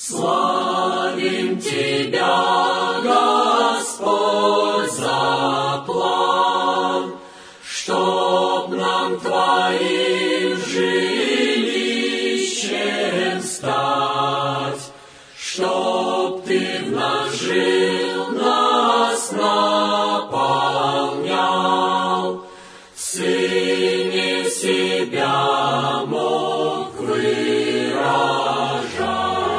Славим Тебя, Господь, за план, чтоб нам Твоим жилищем стать, чтоб Ты в нас жил, нас наполнял, в Сыне себя мог выражать.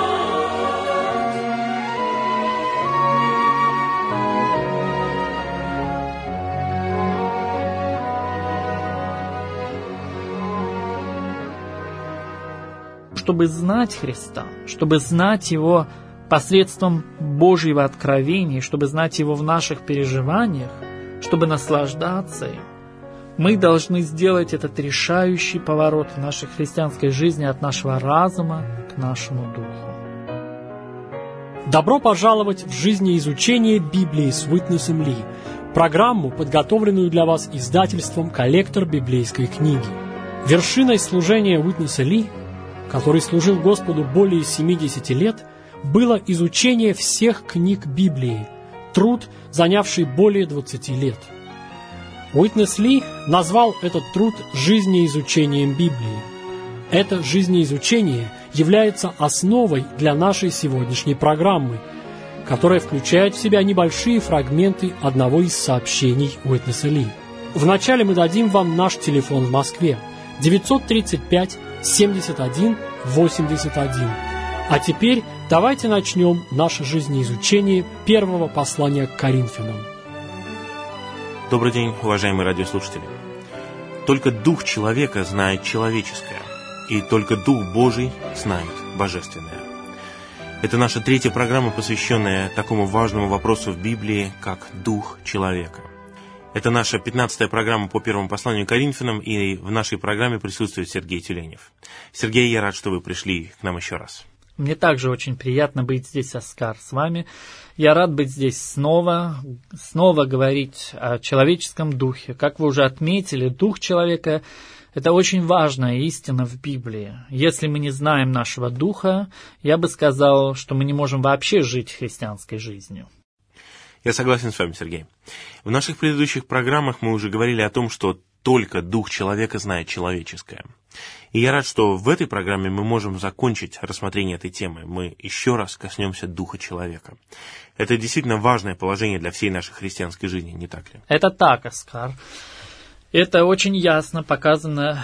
Чтобы знать Христа, чтобы знать Его посредством Божьего откровения, чтобы знать Его в наших переживаниях, чтобы наслаждаться им, мы должны сделать этот решающий поворот в нашей христианской жизни от нашего разума к нашему духу. Добро пожаловать в жизнеизучение Библии с Уитнесом Ли, программу, подготовленную для вас издательством «Коллектор библейской книги». Вершиной служения Уитнеса Ли, который служил Господу более 70 лет, было изучение всех книг Библии, труд, занявший более 20 лет. Уитнес Ли назвал этот труд жизнеизучением Библии. Это жизнеизучение является основой для нашей сегодняшней программы, которая включает в себя небольшие фрагменты одного из сообщений Уитнеса Ли. Вначале мы дадим вам наш телефон в Москве 935 71 81. А теперь давайте начнем наше жизнеизучение первого послания к Коринфянам. Добрый день, уважаемые радиослушатели. Только Дух человека знает человеческое, и только Дух Божий знает божественное. Это наша третья программа, посвященная такому важному вопросу в Библии, как Дух человека. Это наша 15-я программа по первому посланию к Коринфянам, и в нашей программе присутствует Сергей Тюленев. Сергей, я рад, что вы пришли к нам еще раз. Мне также очень приятно быть здесь, Оскар, с вами. Я рад быть здесь снова говорить о человеческом духе. Как вы уже отметили, дух человека – это очень важная истина в Библии. Если мы не знаем нашего духа, я бы сказал, что мы не можем вообще жить христианской жизнью. Я согласен с вами, Сергей. В наших предыдущих программах мы уже говорили о том, что только Дух человека знает человеческое. И я рад, что в этой программе мы можем закончить рассмотрение этой темы. Мы еще раз коснемся Духа человека. Это действительно важное положение для всей нашей христианской жизни, не так ли? Это так, Оскар. Это очень ясно показано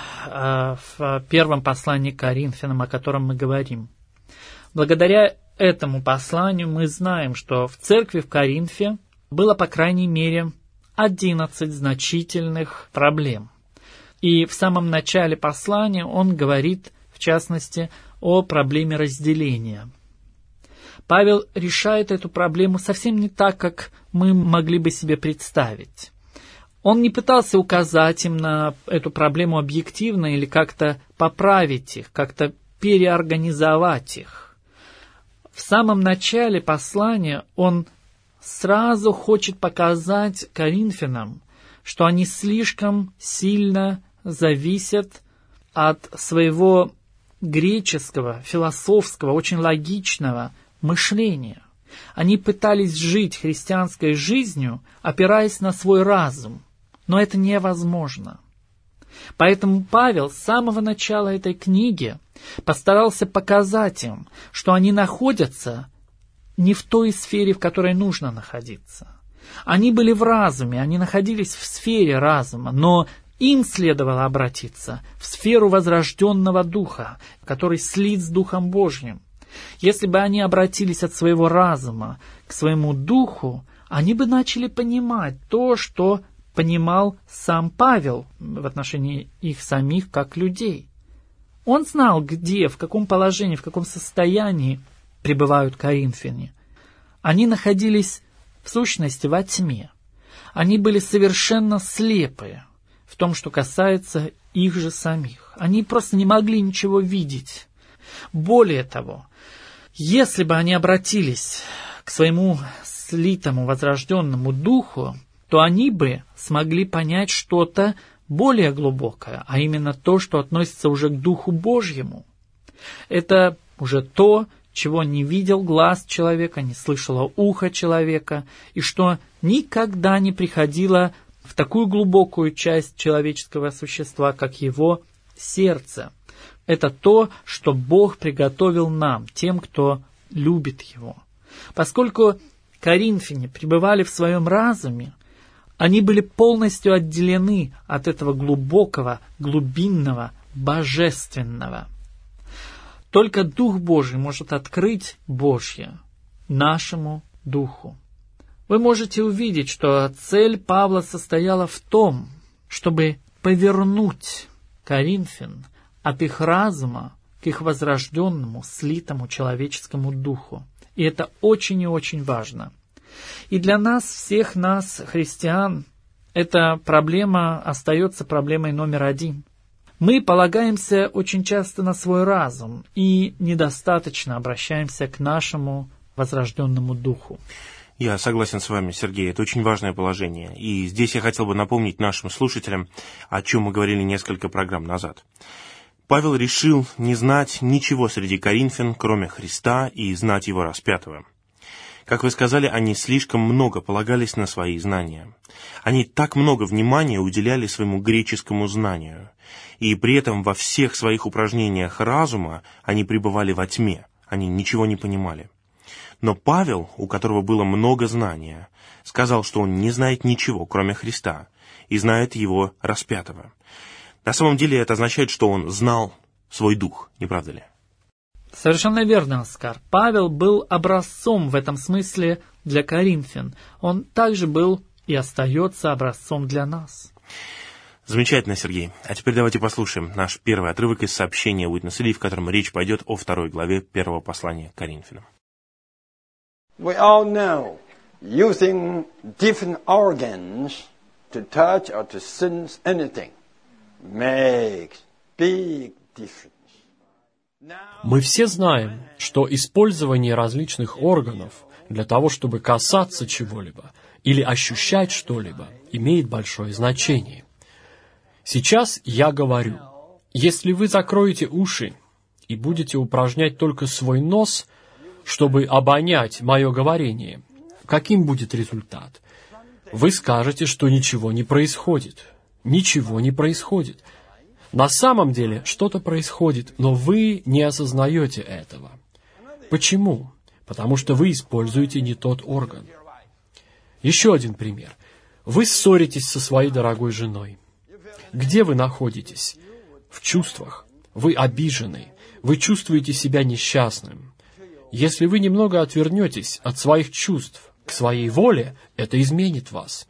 в первом послании к Коринфянам, о котором мы говорим. Благодаря этому посланию мы знаем, что в церкви в Коринфе было, по крайней мере, 11 значительных проблем. И в самом начале послания он говорит, в частности, о проблеме разделения. Павел решает эту проблему совсем не так, как мы могли бы себе представить. Он не пытался указать им на эту проблему объективно или как-то поправить их, как-то переорганизовать их. В самом начале послания он сразу хочет показать коринфянам, что они слишком сильно зависят от своего греческого, философского, очень логичного мышления. Они пытались жить христианской жизнью, опираясь на свой разум, но это невозможно. Поэтому Павел с самого начала этой книги постарался показать им, что они находятся не в той сфере, в которой нужно находиться. Они были в разуме, они находились в сфере разума, но им следовало обратиться в сферу возрожденного духа, который слит с Духом Божьим. Если бы они обратились от своего разума к своему духу, они бы начали понимать то, что понимал сам Павел в отношении их самих как людей. Он знал, где, в каком положении, в каком состоянии пребывают коринфяне. Они находились в сущности во тьме. Они были совершенно слепые в том, что касается их же самих. Они просто не могли ничего видеть. Более того, если бы они обратились к своему слитому, возрожденному духу, то они бы смогли понять что-то более глубокое, а именно то, что относится уже к Духу Божьему. Это уже то, чего не видел глаз человека, не слышало ухо человека, и что никогда не приходило в такую глубокую часть человеческого существа, как его сердце. Это то, что Бог приготовил нам, тем, кто любит Его. Поскольку коринфяне пребывали в своем разуме, они были полностью отделены от этого глубокого, глубинного, божественного. Только Дух Божий может открыть Божье нашему духу. Вы можете увидеть, что цель Павла состояла в том, чтобы повернуть коринфян от их разума к их возрожденному, слитому человеческому духу. И это очень и очень важно. И для нас, всех нас, христиан, эта проблема остается проблемой номер один. Мы полагаемся очень часто на свой разум и недостаточно обращаемся к нашему возрожденному духу. Я согласен с вами, Сергей, это очень важное положение. И здесь я хотел бы напомнить нашим слушателям, о чем мы говорили несколько программ назад. Павел решил не знать ничего среди коринфян, кроме Христа, и знать Его распятого. Как вы сказали, они слишком много полагались на свои знания. Они так много внимания уделяли своему греческому знанию. И при этом во всех своих упражнениях разума они пребывали во тьме, они ничего не понимали. Но Павел, у которого было много знания, сказал, что он не знает ничего, кроме Христа, и знает Его распятого. На самом деле это означает, что он знал свой дух, не правда ли? Совершенно верно, Оскар. Павел был образцом в этом смысле для коринфян. Он также был и остается образцом для нас. Замечательно, Сергей. А теперь давайте послушаем наш первый отрывок из сообщения Witness Lee, в котором речь пойдет о 2 главе 1 послания к Коринфянам. We all know using different organs to touch or to sense anything makes big difference. Мы все знаем, что использование различных органов для того, чтобы касаться чего-либо или ощущать что-либо, имеет большое значение. Сейчас я говорю, если вы закроете уши и будете упражнять только свой нос, чтобы обонять мое говорение, каким будет результат? Вы скажете, что ничего не происходит. Ничего не происходит. На самом деле что-то происходит, но вы не осознаете этого. Почему? Потому что вы используете не тот орган. Еще один пример. Вы ссоритесь со своей дорогой женой. Где вы находитесь? В чувствах. Вы обижены. Вы чувствуете себя несчастным. Если вы немного отвернетесь от своих чувств к своей воле, это изменит вас.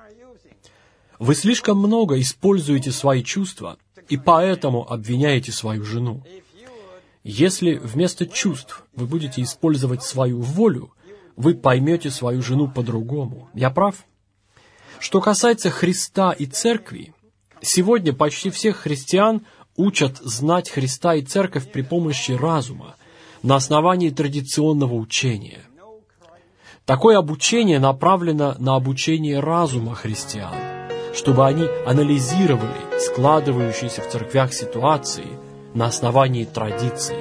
Вы слишком много используете свои чувства, и поэтому обвиняете свою жену. Если вместо чувств вы будете использовать свою волю, вы поймете свою жену по-другому. Я прав? Что касается Христа и Церкви, сегодня почти всех христиан учат знать Христа и Церковь при помощи разума, на основании традиционного учения. Такое обучение направлено на обучение разума христиан, чтобы они анализировали складывающиеся в церквях ситуации на основании традиции.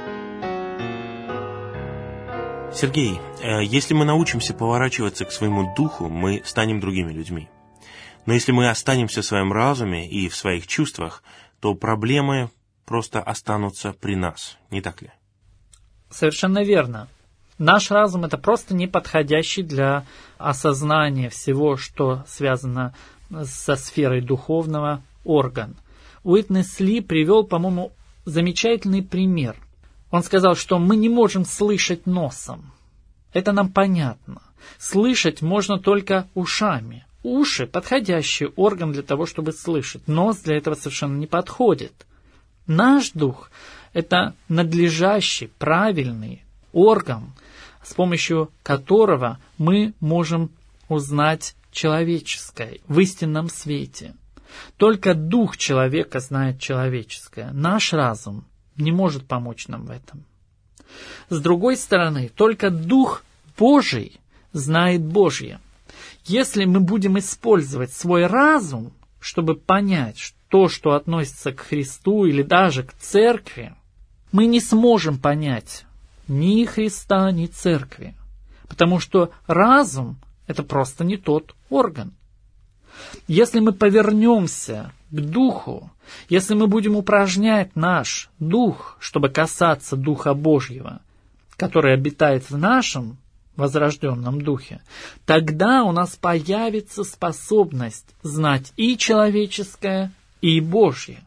Сергей, если мы научимся поворачиваться к своему духу, мы станем другими людьми. Но если мы останемся в своем разуме и в своих чувствах, то проблемы просто останутся при нас, не так ли? Совершенно верно. Наш разум — это просто неподходящий для осознания всего, что связано со сферой духовного, орган. Witness Lee привел, по-моему, замечательный пример. Он сказал, что мы не можем слышать носом. Это нам понятно. Слышать можно только ушами. Уши — подходящий орган для того, чтобы слышать. Нос для этого совершенно не подходит. Наш дух — это надлежащий, правильный орган, с помощью которого мы можем узнать человеческое в истинном свете. Только дух человека знает человеческое. Наш разум не может помочь нам в этом. С другой стороны, только Дух Божий знает Божье. Если мы будем использовать свой разум, чтобы понять то, что относится к Христу или даже к Церкви, мы не сможем понять ни Христа, ни Церкви. Потому что разум – это просто не тот орган. Если мы повернемся к Духу, если мы будем упражнять наш Дух, чтобы касаться Духа Божьего, который обитает в нашем возрожденном Духе, тогда у нас появится способность знать и человеческое, и Божье.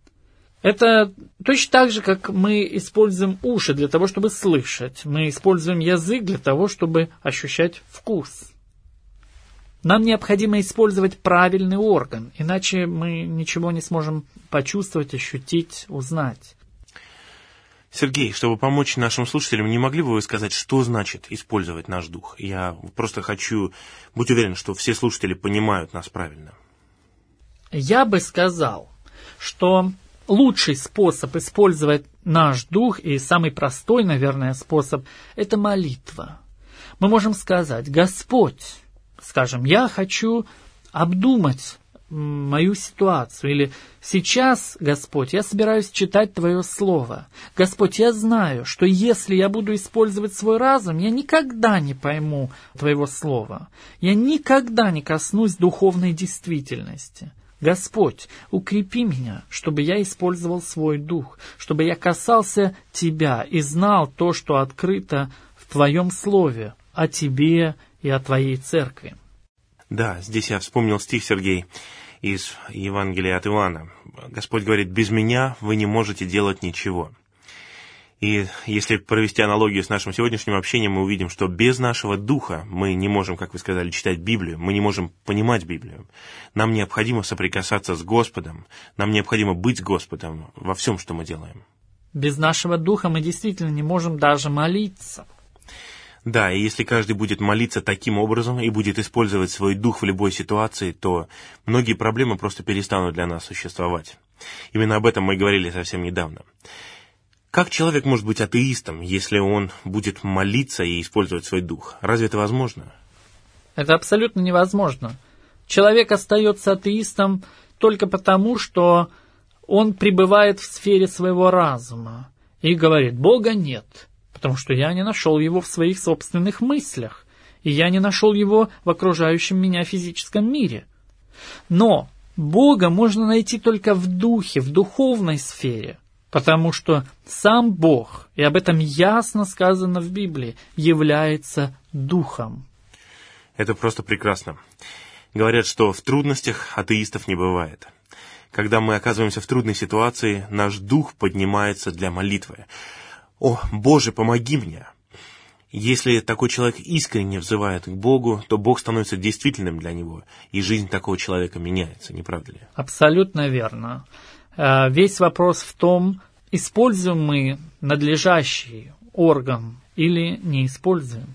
Это точно так же, как мы используем уши для того, чтобы слышать. Мы используем язык для того, чтобы ощущать вкус. Нам необходимо использовать правильный орган, иначе мы ничего не сможем почувствовать, ощутить, узнать. Сергей, чтобы помочь нашим слушателям, не могли бы вы сказать, что значит использовать наш дух? Я просто хочу быть уверен, что все слушатели понимают нас правильно. Я бы сказал, что лучший способ использовать наш дух и самый простой, наверное, способ – это молитва. Мы можем сказать: Господь, скажем, я хочу обдумать мою ситуацию. Или сейчас, Господь, я собираюсь читать Твое Слово. Господь, я знаю, что если я буду использовать свой разум, я никогда не пойму Твоего Слова. Я никогда не коснусь духовной действительности. Господь, укрепи меня, чтобы я использовал свой дух, чтобы я касался Тебя и знал то, что открыто в Твоем Слове, о Тебе и о Твоей Церкви. Да, здесь я вспомнил стих, Сергей, из Евангелия от Иоанна. Господь говорит: «Без меня вы не можете делать ничего». И если провести аналогию с нашим сегодняшним общением, мы увидим, что без нашего духа мы не можем, как вы сказали, читать Библию, мы не можем понимать Библию. Нам необходимо соприкасаться с Господом, нам необходимо быть с Господом во всем, что мы делаем. Без нашего духа мы действительно не можем даже молиться. Да, и если каждый будет молиться таким образом и будет использовать свой дух в любой ситуации, то многие проблемы просто перестанут для нас существовать. Именно об этом мы говорили совсем недавно. Как человек может быть атеистом, если он будет молиться и использовать свой дух? Разве это возможно? Это абсолютно невозможно. Человек остается атеистом только потому, что он пребывает в сфере своего разума и говорит: Бога нет, потому что я не нашел его в своих собственных мыслях, и я не нашел его в окружающем меня физическом мире. Но Бога можно найти только в духе, в духовной сфере, потому что сам Бог, и об этом ясно сказано в Библии, является Духом. Это просто прекрасно. Говорят, что в трудностях атеистов не бывает. Когда мы оказываемся в трудной ситуации, наш дух поднимается для молитвы. «О, Боже, помоги мне!» Если такой человек искренне взывает к Богу, то Бог становится действительным для него, и жизнь такого человека меняется, не правда ли? Абсолютно верно. Весь вопрос в том, используем мы надлежащий орган или не используем.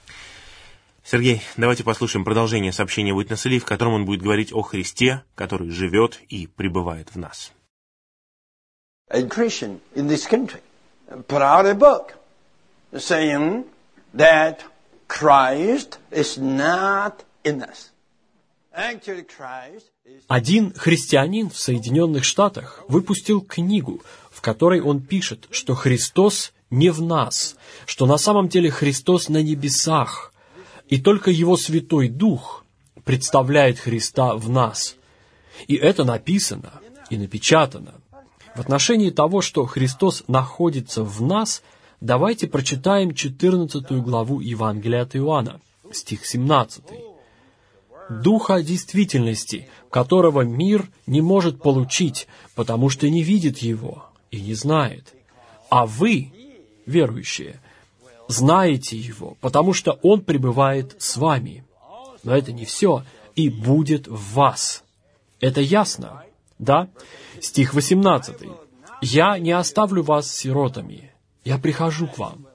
Сергей, давайте послушаем продолжение сообщения Witness Lee, в котором он будет говорить о Христе, который живет и пребывает в нас. A Christian in this country put out a book saying that Christ is not in us. Actually, Christ is... Один христианин в Соединенных Штатах выпустил книгу, в которой он пишет, что Христос не в нас, что на самом деле Христос на небесах, и только Его Святой Дух представляет Христа в нас. И это написано и напечатано. В отношении того, что Христос находится в нас, давайте прочитаем 14 главу Евангелия от Иоанна, стих 17. «Духа действительности, которого мир не может получить, потому что не видит Его и не знает. А вы, верующие, знаете Его, потому что Он пребывает с вами. Но это не все, и будет в вас». Это ясно, да? Стих 18. «Я не оставлю вас сиротами, я прихожу к вам».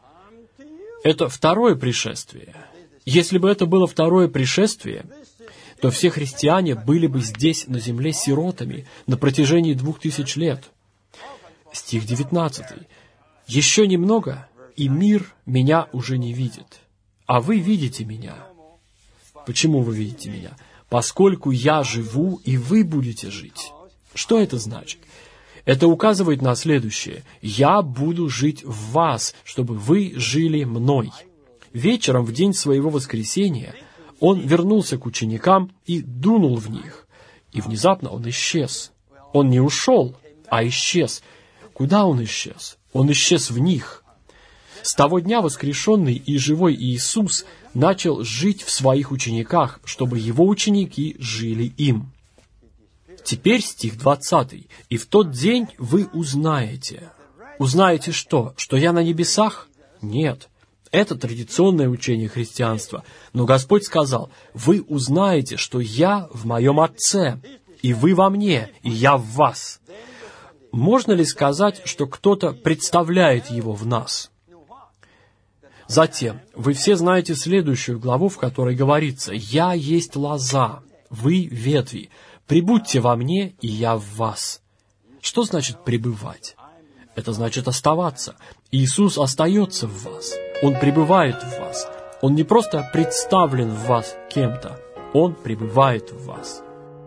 Это второе пришествие. Если бы это было второе пришествие, то все христиане были бы здесь, на земле, сиротами на протяжении 2000 лет. Стих 19. «Еще немного, и мир меня уже не видит, а вы видите меня». Почему вы видите меня? Поскольку я живу, и вы будете жить. Что это значит? Это указывает на следующее. «Я буду жить в вас, чтобы вы жили мной». Вечером, в день своего воскресения, он вернулся к ученикам и дунул в них. И внезапно он исчез. Он не ушел, а исчез. Куда он исчез? Он исчез в них. С того дня воскрешенный и живой Иисус начал жить в своих учениках, чтобы его ученики жили им. Теперь стих 20. «И в тот день вы узнаете». Узнаете что? Что я на небесах? Нет. Это традиционное учение христианства. Но Господь сказал: «Вы узнаете, что я в моем Отце, и вы во мне, и я в вас». Можно ли сказать, что кто-то представляет Его в нас? Затем, вы все знаете следующую главу, в которой говорится: «Я есть лоза, вы ветви, прибудьте во мне, и я в вас». Что значит пребывать? Это значит оставаться. Иисус остается в вас. Он пребывает в вас. Он не просто представлен в вас кем-то. Он пребывает в вас.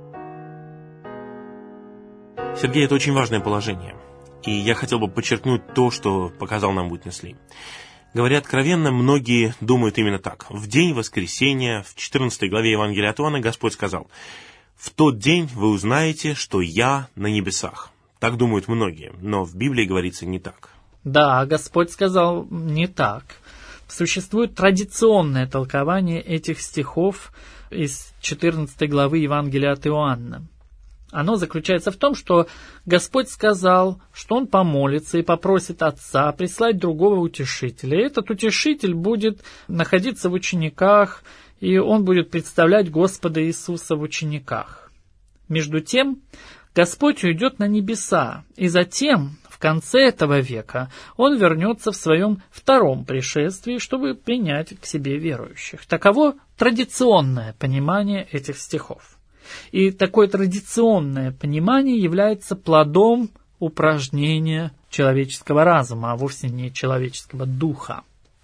Сергей, это очень важное положение. И я хотел бы подчеркнуть то, что показал нам Witness Lee. Говоря откровенно, многие думают именно так. В день воскресения, в 14 главе Евангелия от Иоанна, Господь сказал: «В тот день вы узнаете, что я на небесах». Так думают многие, но в Библии говорится не так. Да, Господь сказал не так. Существует традиционное толкование этих стихов из 14 главы Евангелия от Иоанна. Оно заключается в том, что Господь сказал, что Он помолится и попросит Отца прислать другого утешителя. И этот утешитель будет находиться в учениках, и Он будет представлять Господа Иисуса в учениках. Между тем, Господь уйдет на небеса, и затем, в конце этого века, Он вернется в своем втором пришествии, чтобы принять к себе верующих. Таково традиционное понимание этих стихов. И такое традиционное понимание является плодом упражнения человеческого разума, а вовсе не человеческого духа.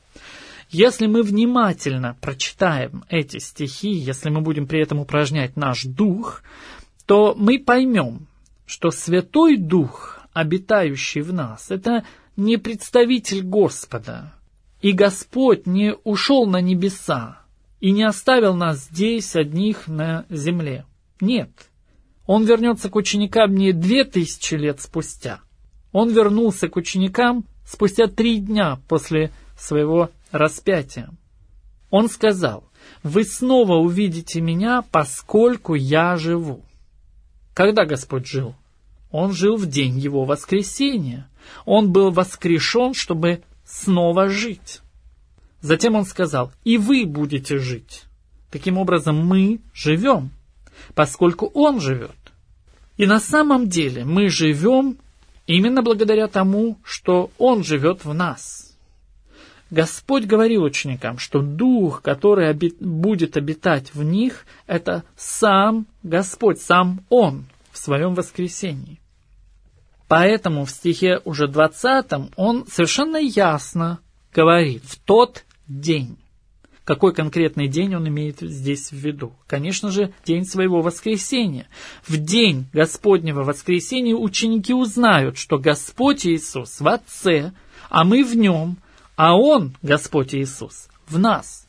Если мы внимательно прочитаем эти стихи, если мы будем при этом упражнять наш дух, то мы поймем, что Святой Дух, обитающий в нас, это не представитель Господа, и Господь не ушел на небеса и не оставил нас здесь одних на земле. Нет, Он вернется к ученикам не 2000 лет спустя. Он вернулся к ученикам спустя 3 дня после своего распятия. Он сказал: «Вы снова увидите меня, поскольку я живу». Когда Господь жил? Он жил в день Его воскресения. Он был воскрешен, чтобы снова жить. Затем Он сказал: «И вы будете жить». Таким образом, мы живем, поскольку Он живет. И на самом деле мы живем именно благодаря тому, что Он живет в нас. Господь говорил ученикам, что Дух, который будет обитать в них, это сам Господь, сам Он в своем воскресении. Поэтому в стихе уже 20 Он совершенно ясно говорит: «в тот день». Какой конкретный день Он имеет здесь в виду? Конечно же, день своего воскресения. В день Господнего воскресения ученики узнают, что Господь Иисус в Отце, а мы в Нем, а Он, Господь Иисус, в нас.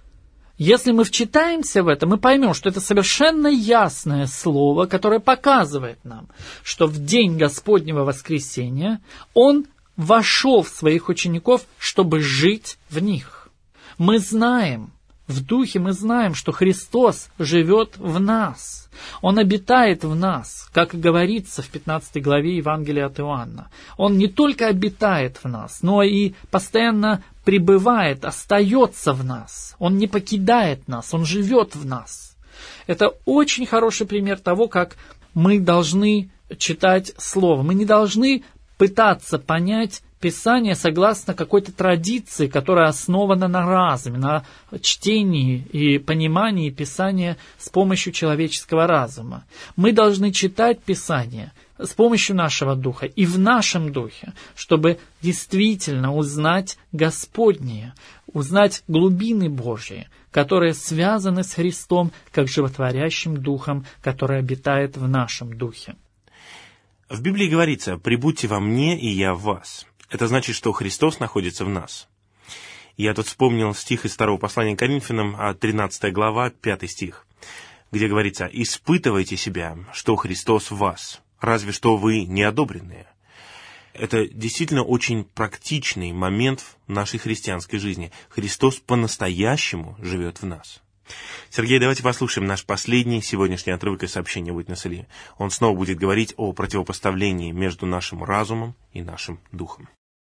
Если мы вчитаемся в это, мы поймем, что это совершенно ясное слово, которое показывает нам, что в день Господнего воскресения Он вошел в своих учеников, чтобы жить в них. Мы знаем, в Духе мы знаем, что Христос живет в нас. Он обитает в нас, как и говорится в 15 главе Евангелия от Иоанна. Он не только обитает в нас, но и постоянно пребывает, остается в нас. Он не покидает нас, Он живет в нас. Это очень хороший пример того, как мы должны читать Слово. Мы не должны пытаться понять Писание согласно какой-то традиции, которая основана на разуме, на чтении и понимании Писания с помощью человеческого разума. Мы должны читать Писание с помощью нашего духа и в нашем духе, чтобы действительно узнать Господнее, узнать глубины Божьи, которые связаны с Христом как животворящим духом, который обитает в нашем духе. В Библии говорится: «Прибудьте во мне, и я в вас». Это значит, что Христос находится в нас. Я тут вспомнил стих из 2 послания к Коринфянам, 13 глава, 5 стих, где говорится: «Испытывайте себя, что Христос в вас, разве что вы неодобренные». Это действительно очень практичный момент в нашей христианской жизни. Христос по-настоящему живет в нас. Сергей, давайте послушаем наш последний сегодняшний отрывок из сообщения Уитнеса Ли. Он снова будет говорить о противопоставлении между нашим разумом и нашим духом.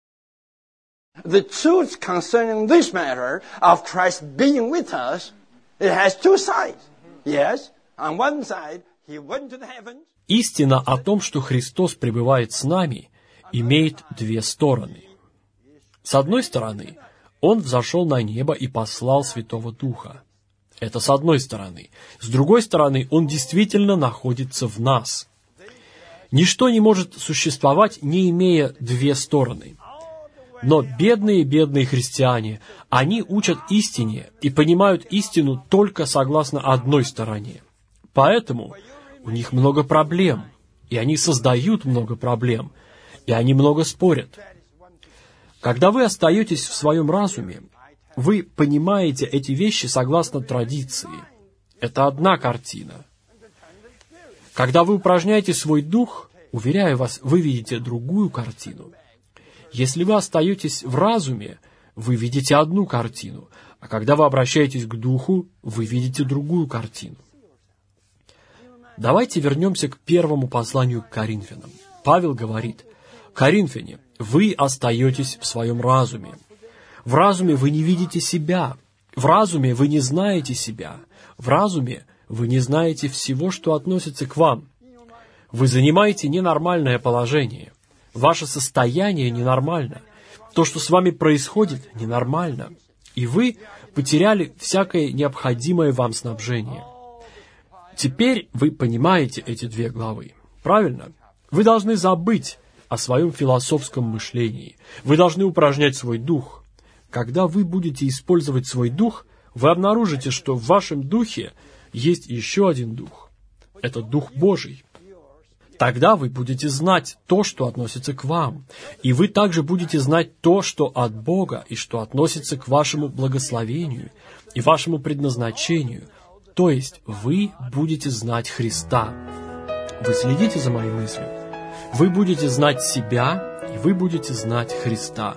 The truth concerning this matter of Christ being with us, it has two sides. Yes, on one side, he went to the heavens. Истина о том, что Христос пребывает с нами, имеет две стороны. С одной стороны, Он взошел на небо и послал Святого Духа. Это с одной стороны. С другой стороны, Он действительно находится в нас. Ничто не может существовать, не имея две стороны. Но бедные христиане, они учат истине и понимают истину только согласно одной стороне. Поэтому у них много проблем, и они создают много проблем, и они много спорят. Когда вы остаетесь в своем разуме, вы понимаете эти вещи согласно традиции. Это одна картина. Когда вы упражняете свой дух, уверяю вас, вы видите другую картину. Если вы остаетесь в разуме, вы видите одну картину, а когда вы обращаетесь к духу, вы видите другую картину. Давайте вернемся к первому посланию к Коринфянам. Павел говорит: «Коринфяне, вы остаетесь в своем разуме. В разуме вы не видите себя. В разуме вы не знаете себя. В разуме вы не знаете всего, что относится к вам. Вы занимаете ненормальное положение. Ваше состояние ненормально. То, что с вами происходит, ненормально. И вы потеряли всякое необходимое вам снабжение». Теперь вы понимаете эти две главы. Правильно? Вы должны забыть о своем философском мышлении. Вы должны упражнять свой дух. Когда вы будете использовать свой дух, вы обнаружите, что в вашем духе есть еще один дух. Это Дух Божий. Тогда вы будете знать то, что относится к вам. И вы также будете знать то, что от Бога, и что относится к вашему благословению и вашему предназначению. То есть вы будете знать Христа. Вы следите за моей мыслью? Вы будете знать себя, и вы будете знать Христа.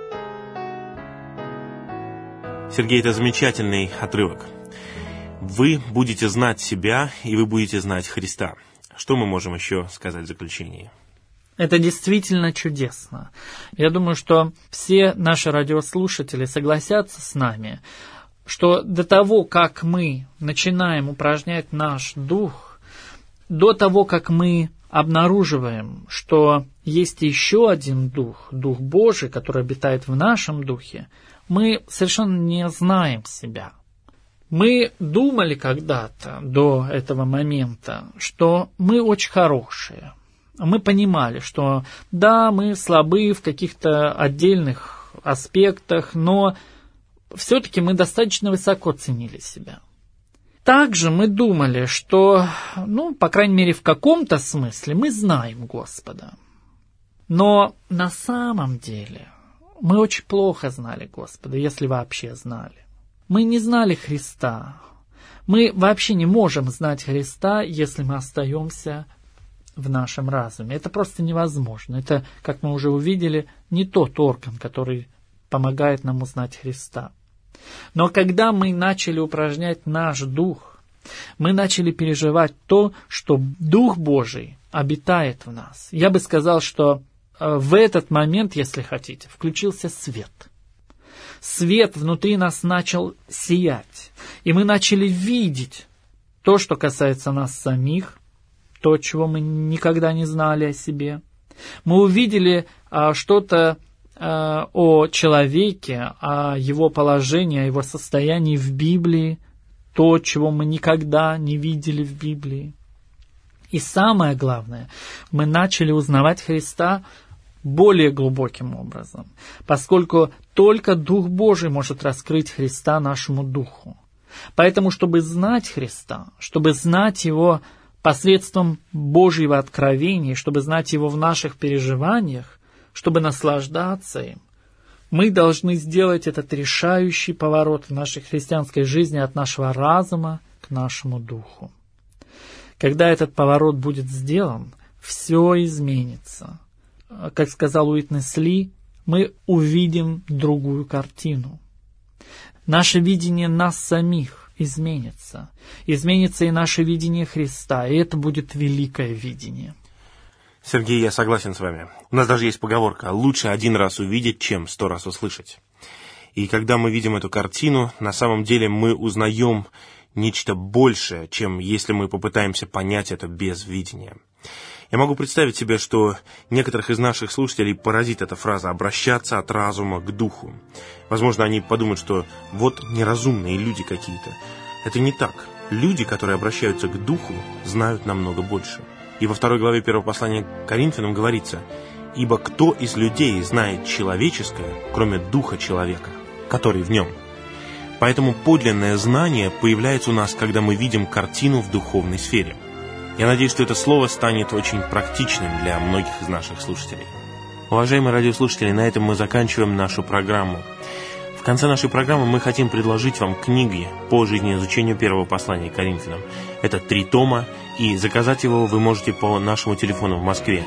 Сергей, это замечательный отрывок. Вы будете знать себя, и вы будете знать Христа. Что мы можем еще сказать в заключении? Это действительно чудесно. Я думаю, что все наши радиослушатели согласятся с нами, что до того, как мы начинаем упражнять наш дух, до того, как мы обнаруживаем, что есть еще один дух, Дух Божий, который обитает в нашем духе, мы совершенно не знаем себя. Мы думали когда-то, до этого момента, что мы очень хорошие. Мы понимали, что да, мы слабы в каких-то отдельных аспектах, но все-таки мы достаточно высоко ценили себя. Также мы думали, что, по крайней мере, в каком-то смысле мы знаем Господа. Но на самом деле мы очень плохо знали Господа, если вообще знали. Мы не знали Христа. Мы вообще не можем знать Христа, если мы остаемся в нашем разуме. Это просто невозможно. Это, как мы уже увидели, не тот орган, который помогает нам узнать Христа. Но когда мы начали упражнять наш дух, мы начали переживать то, что Дух Божий обитает в нас. Я бы сказал, что в этот момент, если хотите, включился свет. Свет внутри нас начал сиять, и мы начали видеть то, что касается нас самих, то, чего мы никогда не знали о себе. Мы увидели что-то о человеке, о его положении, о его состоянии в Библии, то, чего мы никогда не видели в Библии. И самое главное, мы начали узнавать Христа более глубоким образом, поскольку только Дух Божий может раскрыть Христа нашему духу. Поэтому, чтобы знать Христа, чтобы знать Его посредством Божьего откровения, чтобы знать Его в наших переживаниях, чтобы наслаждаться им, мы должны сделать этот решающий поворот в нашей христианской жизни от нашего разума к нашему духу. Когда этот поворот будет сделан, все изменится. Как сказал Уитнес Ли, мы увидим другую картину. Наше видение нас самих изменится. Изменится и наше видение Христа, и это будет великое видение. Сергей, я согласен с вами. У нас даже есть поговорка: лучше один раз увидеть, чем 100 раз услышать. И когда мы видим эту картину, на самом деле мы узнаем нечто большее, чем если мы попытаемся понять это без видения. Я могу представить себе, что некоторых из наших слушателей поразит эта фраза «обращаться от разума к духу». Возможно, они подумают, что вот неразумные люди какие-то. Это не так. Люди, которые обращаются к духу, знают намного больше. И во 2 главе 1 послания к Коринфянам говорится: «Ибо кто из людей знает человеческое, кроме духа человека, который в нем?» Поэтому подлинное знание появляется у нас, когда мы видим картину в духовной сфере. Я надеюсь, что это слово станет очень практичным для многих из наших слушателей. Уважаемые радиослушатели, на этом мы заканчиваем нашу программу. В конце нашей программы мы хотим предложить вам книги по жизнеизучению первого послания к Коринфянам. Это 3 тома, и заказать его вы можете по нашему телефону в Москве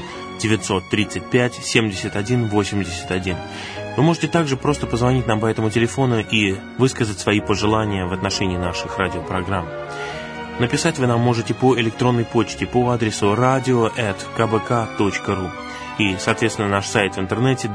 935-71-81. Вы можете также просто позвонить нам по этому телефону и высказать свои пожелания в отношении наших радиопрограмм. Написать вы нам можете по электронной почте по адресу radio@kbk.ru и, соответственно, наш сайт в интернете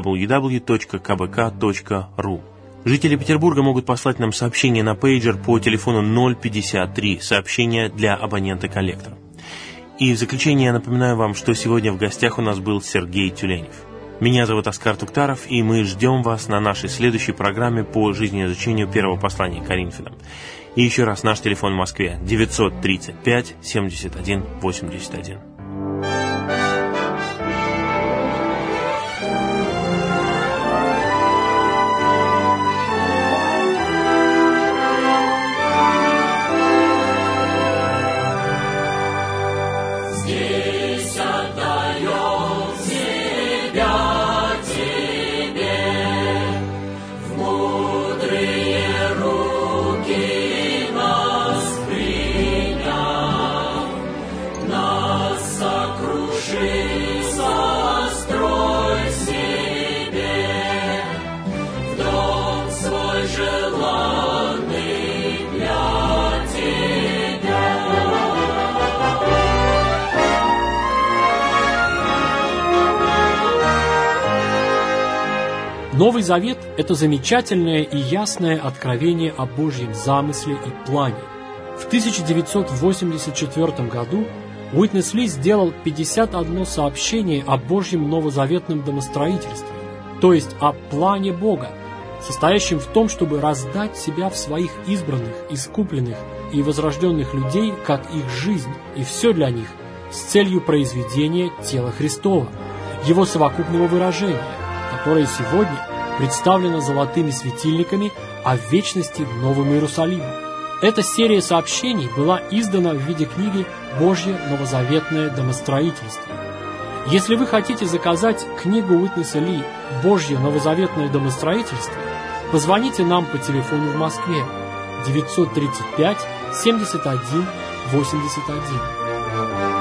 www.kbk.ru. Жители Петербурга могут послать нам сообщение на пейджер по телефону 053, сообщение для абонента-коллектора. И в заключение я напоминаю вам, что сегодня в гостях у нас был Сергей Тюленев. Меня зовут Оскар Туктаров, и мы ждем вас на нашей следующей программе по жизнеизучению первого послания к Коринфянам. И еще раз, наш телефон в Москве 935-71-81. Новый Завет – это замечательное и ясное откровение о Божьем замысле и плане. В 1984 году Уитнес Ли сделал 51 сообщение о Божьем новозаветном домостроительстве, то есть о плане Бога, состоящем в том, чтобы раздать себя в своих избранных, искупленных и возрожденных людей, как их жизнь, и все для них, с целью произведения тела Христова, его совокупного выражения, которое сегодня представлено золотыми светильниками, а в вечности Новым Иерусалимом. Эта серия сообщений была издана в виде книги «Божье новозаветное домостроительство». Если вы хотите заказать книгу Уитнеса Ли «Божье новозаветное домостроительство», позвоните нам по телефону в Москве 935 71 81.